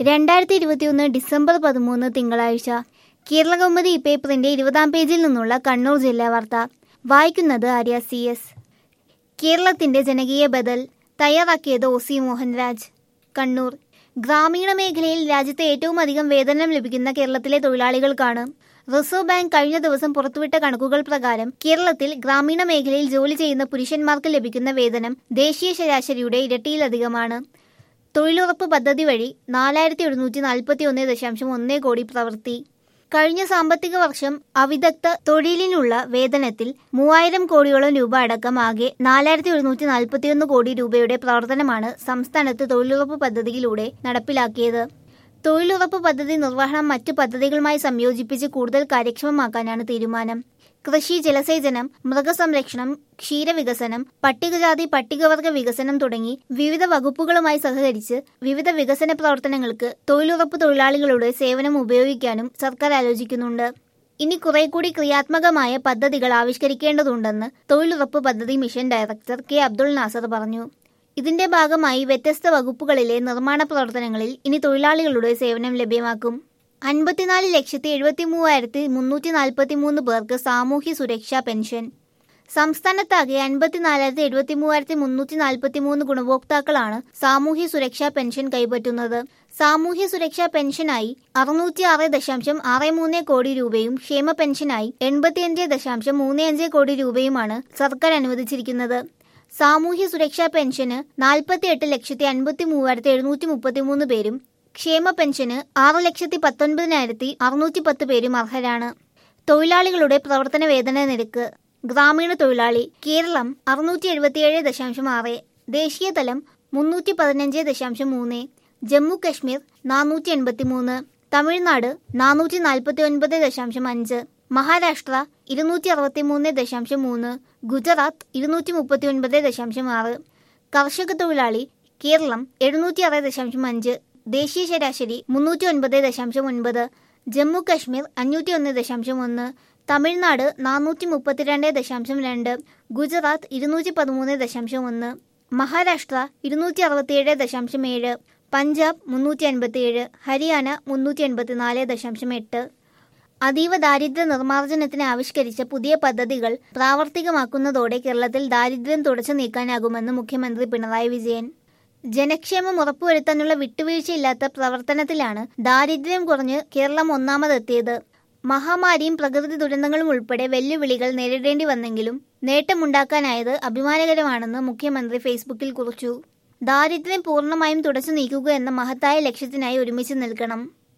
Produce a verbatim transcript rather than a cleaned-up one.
രണ്ടായിരത്തി ഇരുപത്തിയൊന്ന് ഡിസംബർ പതിമൂന്ന് തിങ്കളാഴ്ച കേരളകൗമുദി പേപ്പറിന്റെ ഇരുപതാം പേജിൽ നിന്നുള്ള കണ്ണൂർ ജില്ലാ വാർത്ത. വായിക്കുന്നത് ആര്യ സി എസ്. കേരളത്തിന്റെ ജനകീയ ബദൽ തയ്യാറാക്കിയത് ഒ സി മോഹൻരാജ്, കണ്ണൂർ. ഗ്രാമീണ മേഖലയിൽ രാജ്യത്തെ ഏറ്റവും അധികം വേതനം ലഭിക്കുന്ന കേരളത്തിലെ തൊഴിലാളികൾക്കാണ്. റിസർവ് ബാങ്ക് കഴിഞ്ഞ ദിവസം പുറത്തുവിട്ട കണക്കുകൾ പ്രകാരം കേരളത്തിൽ ഗ്രാമീണ മേഖലയിൽ ജോലി ചെയ്യുന്ന പുരുഷന്മാർക്ക് ലഭിക്കുന്ന വേതനം ദേശീയ ശരാശരിയുടെ ഇരട്ടിയിലധികമാണ്. തൊഴിലുറപ്പ് പദ്ധതി വഴി നാലായിരത്തി എഴുന്നൂറ്റി നാൽപ്പത്തി ഒന്ന് ദശാംശം ഒന്ന് കോടി പ്രവൃത്തി. കഴിഞ്ഞ സാമ്പത്തിക വർഷം അവിദഗ്ധ തൊഴിലിനുള്ള വേതനത്തിൽ മൂവായിരം കോടിയോളം രൂപ അടക്കം ആകെ നാലായിരത്തി എഴുന്നൂറ്റി നാൽപ്പത്തിയൊന്ന് കോടി രൂപയുടെ പ്രവർത്തനമാണ് സംസ്ഥാനത്ത് തൊഴിലുറപ്പ് പദ്ധതിയിലൂടെ നടപ്പിലാക്കിയത്. തൊഴിലുറപ്പ് പദ്ധതി നിർവഹണം മറ്റു പദ്ധതികളുമായി സംയോജിപ്പിച്ച് കൂടുതൽ കാര്യക്ഷമമാക്കാനാണ് തീരുമാനം. കൃഷി, ജലസേചനം, മൃഗസംരക്ഷണം, ക്ഷീരവികസനം, പട്ടികജാതി പട്ടികവർഗ വികസനം തുടങ്ങി വിവിധ വകുപ്പുകളുമായി സഹകരിച്ച് വിവിധ വികസന പ്രവർത്തനങ്ങൾക്ക് തൊഴിലുറപ്പ് തൊഴിലാളികളുടെ സേവനം ഉപയോഗിക്കാനും സർക്കാർ ആലോചിക്കുന്നുണ്ട്. ഇനി കുറെ കൂടി ക്രിയാത്മകമായ പദ്ധതികൾ ആവിഷ്കരിക്കേണ്ടതുണ്ടെന്ന് തൊഴിലുറപ്പ് പദ്ധതി mission director K Abdul Nasar പറഞ്ഞു. ഇതിന്റെ ഭാഗമായി വ്യത്യസ്ത വകുപ്പുകളിലെ നിർമ്മാണ പ്രവർത്തനങ്ങളിൽ ഇനി തൊഴിലാളികളുടെ സേവനം ലഭ്യമാക്കും. അൻപത്തിനാല് ലക്ഷത്തി എഴുപത്തി മൂവായിരത്തി മുന്നൂറ്റി നാൽപ്പത്തി മൂന്ന് പേർക്ക് സാമൂഹ്യ സുരക്ഷാ പെൻഷൻ. സംസ്ഥാനത്താകെ അൻപത്തിനാലായിരത്തി എഴുപത്തി മൂവായിരത്തി മുന്നൂറ്റി നാൽപ്പത്തി മൂന്ന് ഗുണഭോക്താക്കളാണ് സാമൂഹ്യ സുരക്ഷാ പെൻഷൻ കൈപ്പറ്റുന്നത്. സാമൂഹ്യ സുരക്ഷാ പെൻഷനായി അറുന്നൂറ്റി ആറ് ദശാംശം ആറ് മൂന്ന് കോടി രൂപയും ക്ഷേമ പെൻഷനായി എൺപത്തിയഞ്ച് ദശാംശം മൂന്ന് അഞ്ച് കോടി രൂപയുമാണ് സർക്കാർ അനുവദിച്ചിരിക്കുന്നത്. സാമൂഹ്യ സുരക്ഷാ പെൻഷന് നാൽപ്പത്തി എട്ട് ലക്ഷത്തി അൻപത്തി മൂവായിരത്തി എഴുന്നൂറ്റി മുപ്പത്തി മൂന്ന് പേരും ക്ഷേമ പെൻഷന് ആറ് ലക്ഷത്തി പത്തൊൻപതിനായിരത്തി അറുന്നൂറ്റി പത്ത് പേരും അർഹരാണ്. തൊഴിലാളികളുടെ പ്രവർത്തന വേതന നിരക്ക്. ഗ്രാമീണ തൊഴിലാളി കേരളം അറുന്നൂറ്റി എഴുപത്തിയേഴ് ദശാംശം ആറ്, ദേശീയ തലം മുന്നൂറ്റി പതിനഞ്ച് ദശാംശം മൂന്ന്, ജമ്മു കശ്മീർ നാനൂറ്റി എൺപത്തി മൂന്ന്, തമിഴ്നാട് നാനൂറ്റി നാൽപ്പത്തി ഒൻപത് ദശാംശം അഞ്ച്, മഹാരാഷ്ട്ര ഇരുന്നൂറ്റി അറുപത്തി മൂന്ന് ദശാംശം മൂന്ന്, ഗുജറാത്ത് ഇരുന്നൂറ്റി മുപ്പത്തി ഒൻപത് ദശാംശം ആറ്. കർഷക തൊഴിലാളി കേരളം എഴുന്നൂറ്റി ആറ് ദശാംശം അഞ്ച്, ദേശീയ ശരാശരി മുന്നൂറ്റി ഒൻപത് ദശാംശം ഒൻപത്, ജമ്മു കശ്മീർ അഞ്ഞൂറ്റി ഒന്ന് ദശാംശം ഒന്ന്, തമിഴ്നാട് നാനൂറ്റി മുപ്പത്തിരണ്ട് ദശാംശം രണ്ട്, ഗുജറാത്ത് ഇരുന്നൂറ്റി പതിമൂന്ന് ദശാംശം ഒന്ന്, മഹാരാഷ്ട്ര ഇരുന്നൂറ്റി അറുപത്തിയേഴ് ദശാംശം ഏഴ്, പഞ്ചാബ് മുന്നൂറ്റി അൻപത്തിയേഴ്, ഹരിയാന മുന്നൂറ്റി എൺപത്തി നാല് ദശാംശം എട്ട്. അതീവ ദാരിദ്ര്യ നിർമ്മാർജ്ജനത്തിന് ആവിഷ്കരിച്ച പുതിയ പദ്ധതികൾ പ്രാവർത്തികമാക്കുന്നതോടെ കേരളത്തിൽ ദാരിദ്ര്യം തുടച്ചു നീക്കാനാകുമെന്ന് മുഖ്യമന്ത്രി പിണറായി വിജയൻ. ജനക്ഷേമം ഉറപ്പുവരുത്താനുള്ള വിട്ടുവീഴ്ചയില്ലാത്ത പ്രവർത്തനത്തിലാണ് ദാരിദ്ര്യം കുറഞ്ഞ് കേരളം ഒന്നാമതെത്തിയത്. മഹാമാരിയും പ്രകൃതി ദുരന്തങ്ങളും ഉൾപ്പെടെ വെല്ലുവിളികൾ നേരിടേണ്ടി വന്നെങ്കിലും നേട്ടമുണ്ടാക്കാനായത് അഭിമാനകരമാണെന്ന് മുഖ്യമന്ത്രി ഫേസ്ബുക്കിൽ കുറിച്ചു. ദാരിദ്ര്യം പൂർണ്ണമായും തുടച്ചു നീക്കുക എന്ന മഹത്തായ ലക്ഷ്യത്തിനായി ഒരുമിച്ച് നിൽക്കണം.